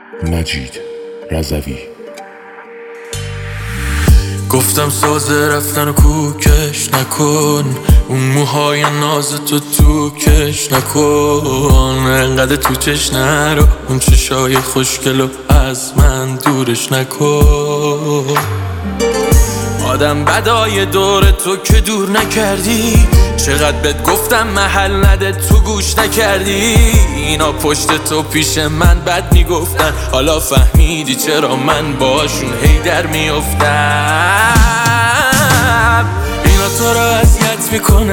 مجید رضوی. گفتم سازه رفتن و کوکش نکن، اون موهای ناز تو کش نکن، انقدر تو چش نرو، اون چشای خوشگلو از من دورش نکن. آدم بدای دور تو که دور نکردی، چقدر بهت گفتم محل نده تو گوش نکردی. اینا پشت تو پیش من بد میگفتن، حالا فهمیدی چرا من باشون هی در میافتم. اینا تو رو اذیت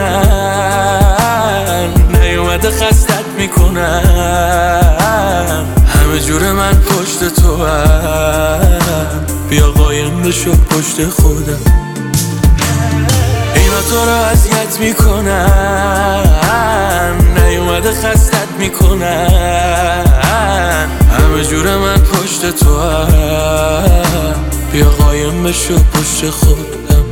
میکنن، نیومده خستت میکنن، همه جور من پشت تو هم، بیا قایم بشو پشت خودم. اینا تو رو اذیت میکنن، نیومده خستت میکنن، همه جور من پشت تو هم، بیا قایم بشو پشت خودم.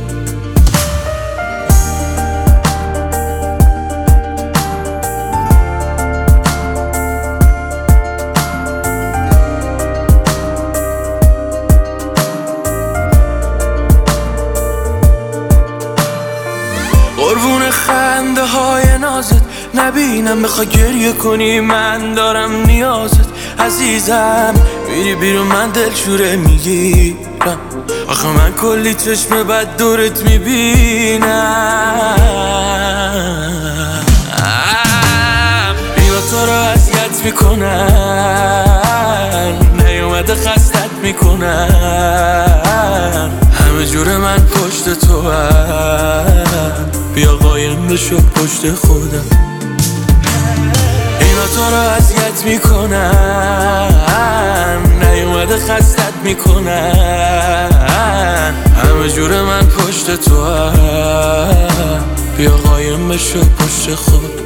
قربون خنده های نازت نبینم، بخوای گریه کنی من دارم نیازت. عزیزم میری بیرون من دلشوره میگیرم، آخه من کلی چشم بد دورت میبینم. اینا تو رو اذیت میکنن، نیومده خستت میکنن، همه جور من پشت تو هم، بیا قایم بشو پشت خودم. اینا تو رو اذیت میکنن، نیومده خستت میکنن، همه جور من پشت تو هم، بیا قایم بشو پشت خودم.